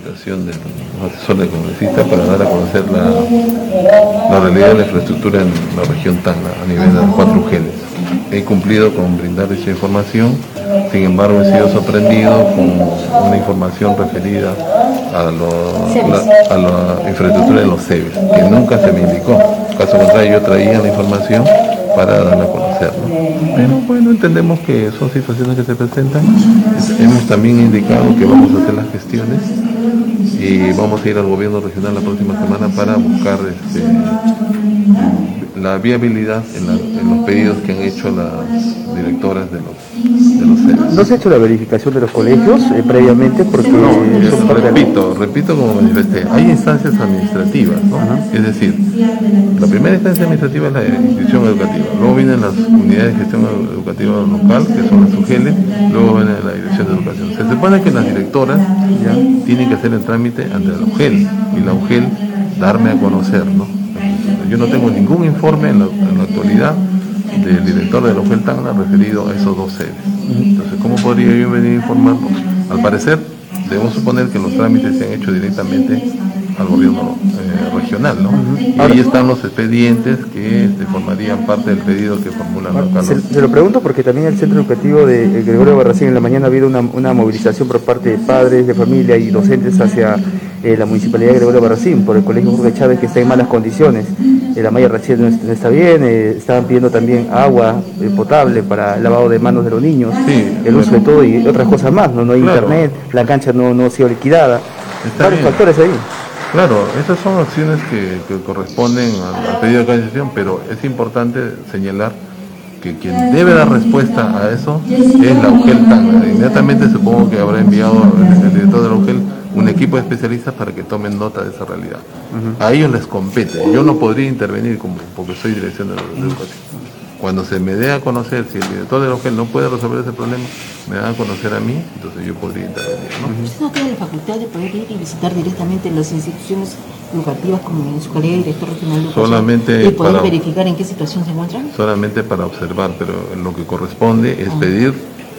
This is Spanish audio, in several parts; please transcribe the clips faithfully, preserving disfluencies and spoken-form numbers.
invitación del asesor del congresista para dar a conocer la, la realidad de la infraestructura en la región Tacna a nivel de las cuatro U G Ls. He cumplido con brindar esa información, sin embargo he sido sorprendido con una información referida a, lo, la, a la infraestructura de los C E B I S, que nunca se me indicó. Caso contrario, yo traía la información para darla a conocer, ¿no? Pero bueno, entendemos que son situaciones que se presentan. Hemos también indicado que vamos a hacer las gestiones y vamos a ir al gobierno regional la próxima semana para buscar este, la viabilidad en, la, en los pedidos que han hecho las directoras de los, de los C E B I S. ¿No se ha hecho la verificación de los colegios eh, previamente? Porque no, eso, repito, repito como manifesté, hay instancias administrativas, ¿no? Uh-huh. Es decir, la primera instancia administrativa es la institución educativa, luego vienen las unidades de gestión educativa local, que son las U G L, luego viene la dirección de educación. Se supone que las directoras ya tienen que hacer el trámite ante la U G L y la U G L darme a conocer, ¿no? Yo no tengo ningún informe en la, en la actualidad del director de la U G L Tacna referido a esos dos sedes. Entonces, ¿cómo podría yo venir a informarlo? Al parecer, debemos suponer que los trámites se han hecho directamente al gobierno eh, regional, ¿no? Y ahí están los expedientes que este, formarían parte del pedido que formulan los locales. Se, se lo pregunto porque también el Centro Educativo de Gregorio Barracín en la mañana ha habido una, una movilización por parte de padres, de familia y docentes hacia eh, la Municipalidad de Gregorio Barracín por el Colegio Jorge Chávez, que está en malas condiciones. Eh, la malla recién no, no está bien, eh, estaban pidiendo también agua eh, potable para el lavado de manos de los niños, sí, el uso de todo y otras cosas más, no, no hay claro. internet, la cancha no, no ha sido liquidada, está varios bien. Factores ahí. Claro, esas son acciones que, que corresponden al, al pedido de canalización, pero es importante señalar que quien debe dar respuesta a eso es la U G L Tacna. Inmediatamente supongo que habrá enviado el, el director de la U G L un equipo de especialistas para que tomen nota de esa realidad. Uh-huh. A ellos les compete, yo no podría intervenir como, porque soy dirección de, de educación. Cuando se me dé a conocer, si el director de la U G L no puede resolver ese problema, me dan a conocer a mí, entonces yo podría intervenir, ¿no? ¿Usted no tiene la facultad de poder ir y visitar directamente las instituciones educativas como en su calidad de director regional de educación solamente y poder para, verificar en qué situación se encuentran? Solamente para observar, pero lo que corresponde es ah. pedir,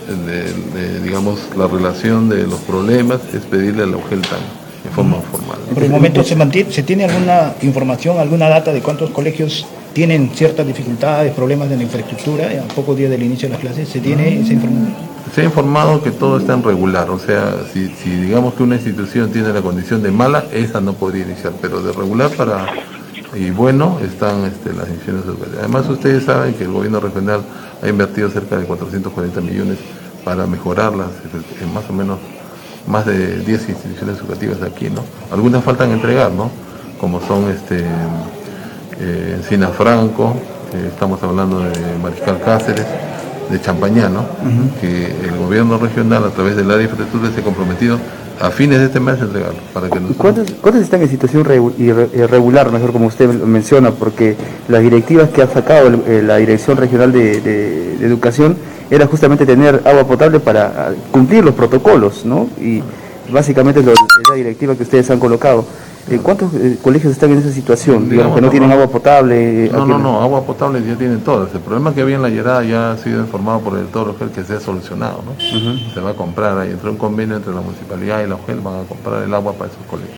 de, de, digamos, la relación de los problemas, es pedirle a la U G L Tacna en forma uh-huh. formal. Por el momento, ¿se, mantiene, ¿se tiene alguna información, alguna data de cuántos colegios tienen ciertas dificultades, problemas de la infraestructura a pocos días del inicio de las clases? ¿Se tiene esa información? Se ha informado que todo está en regular, o sea, si, si digamos que una institución tiene la condición de mala, esa no podría iniciar, pero de regular para y bueno están este, las instituciones educativas. Además, ustedes saben que el gobierno regional ha invertido cerca de cuatrocientos cuarenta millones para mejorarlas, en más o menos más de diez instituciones educativas aquí, ¿no? Algunas faltan entregar, ¿no? Como son este eh, Encina Franco, eh, estamos hablando de Mariscal Cáceres, de Champañá, ¿no? Uh-huh. Que el gobierno regional a través del área de infraestructura se ha comprometido a fines de este mes a entregarlo. Para que nosotros... ¿Cuántas, ¿Cuántas están en situación irregular, mejor como usted menciona? Porque las directivas que ha sacado el, la Dirección Regional de, de, de Educación era justamente tener agua potable para cumplir los protocolos, ¿no? Y básicamente es, lo, es la directiva que ustedes han colocado. Eh, ¿Cuántos eh, colegios están en esa situación? Digamos, digamos que no tienen agua potable. No, no, no, agua potable ya tienen todas. El problema que había en la Llerada ya ha sido informado por el director de que se ha solucionado, ¿no? Uh-huh. Se va a comprar, ahí entró un convenio entre la municipalidad y la U G L, van a comprar el agua para esos colegios.